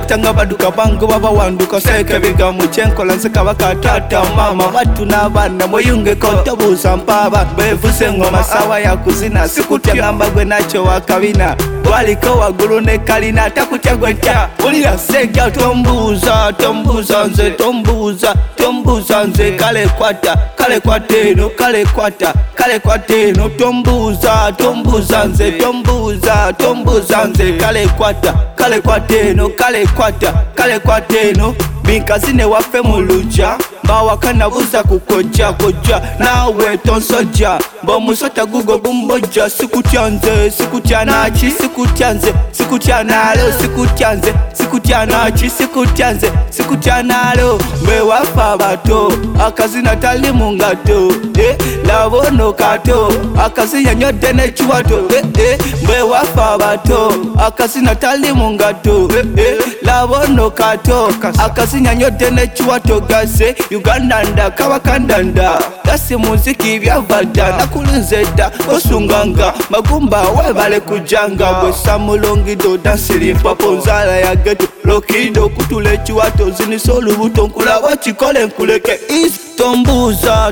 batanga baduka bango baba wanduka seke biga mu kyenkola nze kabaka tata mama batu n'abaana mweyungeko tobuuza mpaaba beevuse ngoma sawa ya kuzina sikutya ngamba gwe nakyo wakabina waliko waggulu ne kalina takutya gwe ntya wulira sejja tombuuza nze tombuuza nze kale kwata eno kale kwata eno tombuuza nze tombuuza nze kale kwata eno kale kwata eno binkazine waffe mu luggya mbawakana buza kukojja nawe tonsojja mb'omusota gugo gumbojja sikutya nze sikutya naki sikutya nze sikutya nalo sikutya naki sikutya nalo mbe waffe abato akazina tali mu ngato labono kato akazina nyodde n'ekiwato mbe waffe abato akazina tali mu ngato labono kato akazina nyodde n'ekiwato gase Uganda nda kabakandanda dasi muziki byavadda nakulunze dda osunganga magumba webale kujanga bwe samulongido dansiri mpapo nzala ya geto lokido kutula ekiwato zinisa olubuto nkulaba kikole nkuleke tombuuza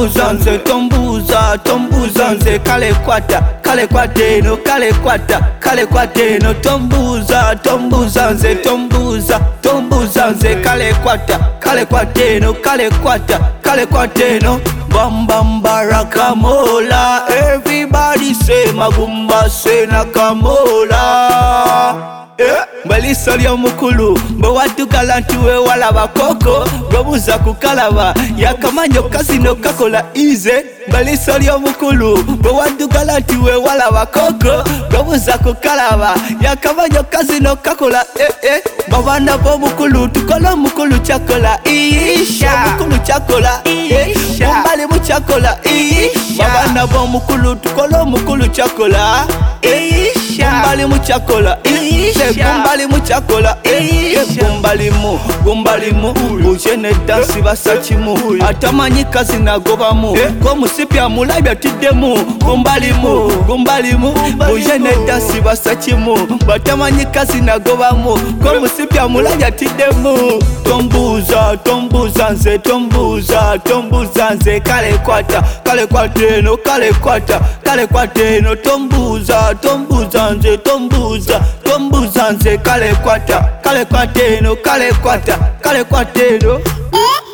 nze kale kwata eno tombuuza nze tombuuza nze kale kwata eno bambambara kamola everybody say magumba say nakamola Mbaliso lyo mukulu mbe waddugala nti weewalaba koko bwebuuza kukalaba yakamanyo kazino kakola ize mbaliso lyo mukulu mbe waddugala nti weewalaba koko bwebuuza kukalaba yakamanyo kazino kakola babaana b'omukulu tukola omukulu kyakola omukulu kyakola mumbali mukyakola babaana b'omukulu tukola omukulu kyakola gumbali mukyakola gumbali mukyakola gumbalimu buje ne dansi basakimu atamanyi kazina gobamu komusipi amulabya tiddemu gumbalimu buje ne dansi basakimu batamanyi kazina gobamu komusipi amulabya tiddemu tombuuza nze kale kwata eno tombuuza nze tombuuza nze kale kwata eno